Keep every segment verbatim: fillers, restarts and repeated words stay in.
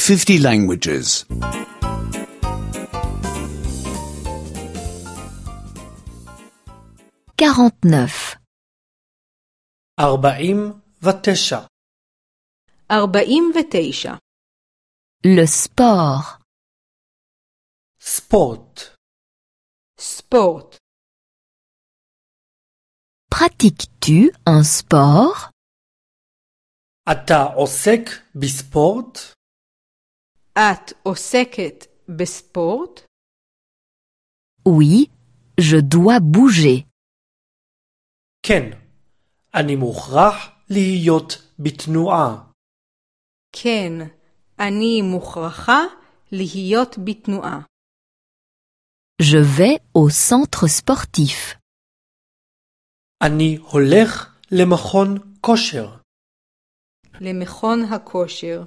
fifty languages. quarante-neuf. ארבעים ותשע. ארבעים ותשע. Le sport. ספורט. ספורט. Pratiques-tu un sport? אתה עוסק בספורט? את עוסקת בספורט? Oui, je dois bouger. כן. אני מוכרח להיות בתנועה. כן, אני מוכרחה להיות בתנועה. Je vais au centre sportif. אני הולך למכון כושר. למכון הכושר.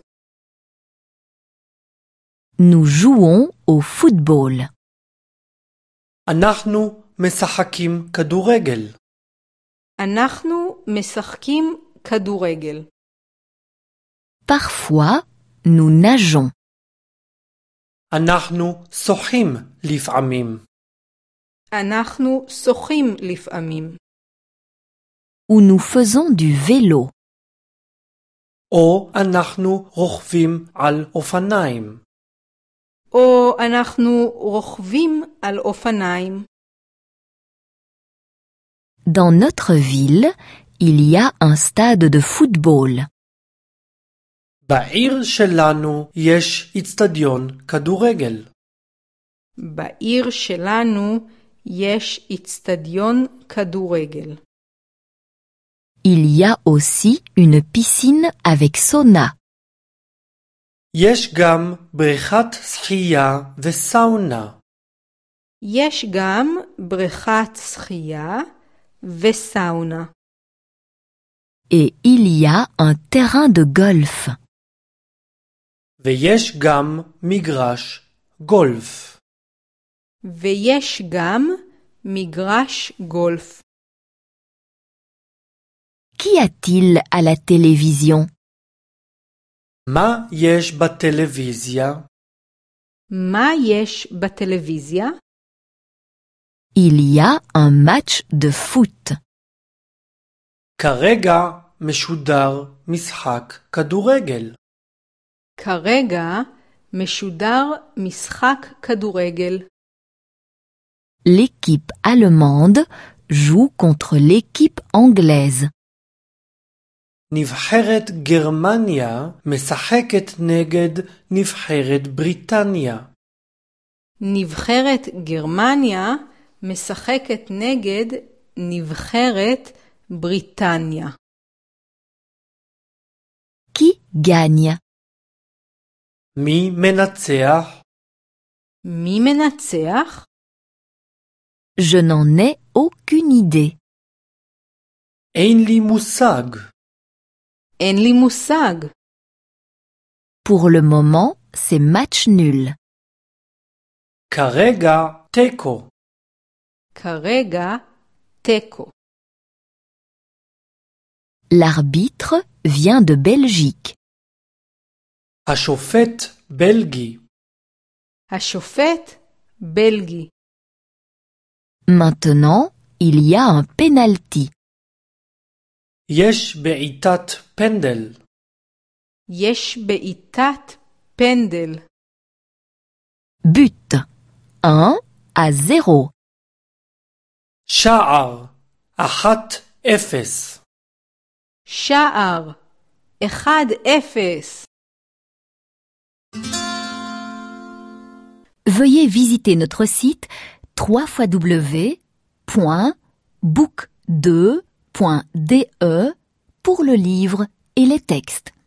Nous jouons au football. אנחנו משחקים כדורגל. אנחנו משחקים כדורגל. Parfois, nous nageons. אנחנו שוחים לפעמים. אנחנו שוחים לפעמים. Ou nous faisons du vélo. או אנחנו רוכבים על אופניים. או אנחנו רוכבים על אופניים. Dans notre ville, il y a un stade de football. בעיר שלנו יש אצטדיון כדורגל. בעיר שלנו יש אצטדיון כדורגל. Il y a aussi une piscine avec sauna. יש גם בריכת שחייה וסאונה. יש גם בריכת שחייה וסאונה. Et il y a un terrain de golf. ויש גם מגרש גולף. ויש גם מגרש גולף. Qu'y a-t-il à la télévision? מה יש בטלוויזיה? מה יש בטלוויזיה? Il y a un match de foot. כרגע משודר משחק כדורגל. כרגע משודר משחק כדורגל. L'équipe allemande joue contre l'équipe anglaise. נבחרת גרמניה משחקת נגד נבחרת בריטניה. נבחרת גרמניה משחקת נגד נבחרת בריטניה. Qui gagne? מי מנצח? מי מנצח? Je n'en ai aucune idée. אין לי מושג. אין לי מושג. Pour le moment, c'est match nul. כרגע תיקו. כרגע תיקו. L'arbitre vient de Belgique. השופט בלגי. השופט בלגי. Maintenant, il y a un penalty. יש בעיטת פנדל. יש בעיטת פנדל. But. un à zéro. שער. אחת אפס. שער. אחד אפס. Veuillez visiter notre site w w w point book deux point d e pour le livre et les textes.